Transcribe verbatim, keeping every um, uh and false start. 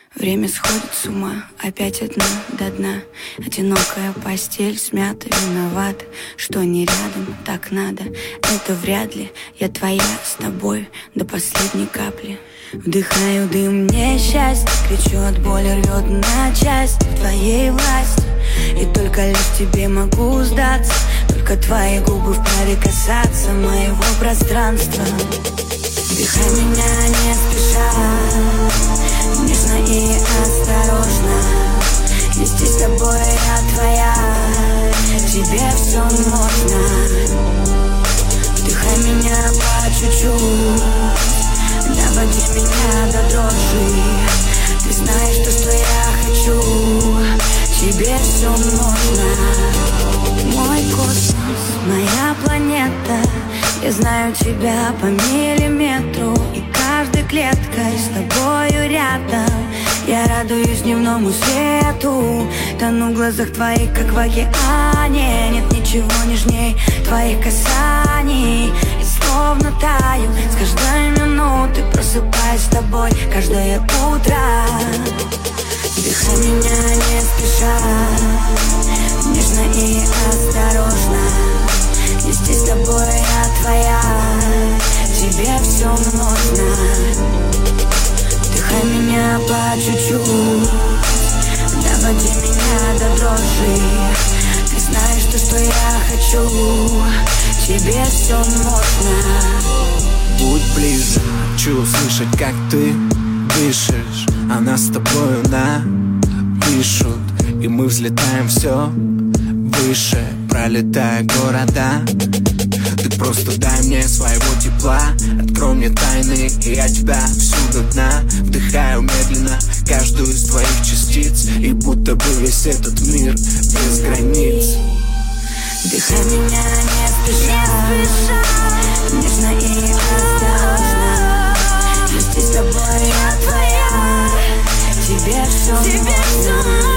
Время сходит с ума, опять одна до дна. Одинокая постель смята, виновата, что не рядом, так надо. Это вряд ли, я твоя с тобой до последней капли. Вдыхаю дым, мне счастье, кричу от боли, рвет на части. В твоей власти, и только лишь тебе могу сдаться. Только твои губы вправе касаться моего пространства. Вдыхай меня не спеша, нежно и осторожно. Вместе с тобой я твоя, тебе все можно. Вдыхай меня по чуть-чуть, доводи меня до дрожи. Ты знаешь то, что я хочу, тебе все можно. Мой космос, моя планета, я знаю тебя по миллиметру. И каждой клеткой с тобою рядом я радуюсь дневному свету. Тону в глазах твоих, как в океане. Нет ничего нежней твоих касаний. И словно таю с каждой минуты, просыпаюсь с тобой каждое утро. Вдыхай меня не спеша, нежно и осторожно. Вместе с тобой я твоя, тебе все можно. Вдыхай меня по чуть-чуть, доводи меня до дрожи. Ты знаешь то, что я хочу, тебе все можно. Будь ближе, хочу услышать, как ты дышишь. Она с тобою напишут, и мы взлетаем все выше, пролетая города. Ты просто дай мне своего тепла, открой мне тайны, и я тебя всюду дна. Вдыхаю медленно каждую из твоих частиц, и будто бы весь этот мир без границ. Вдыхай меня не спеша, нежно и осторожно. Вместе с тобой я твоя, тебе все можно.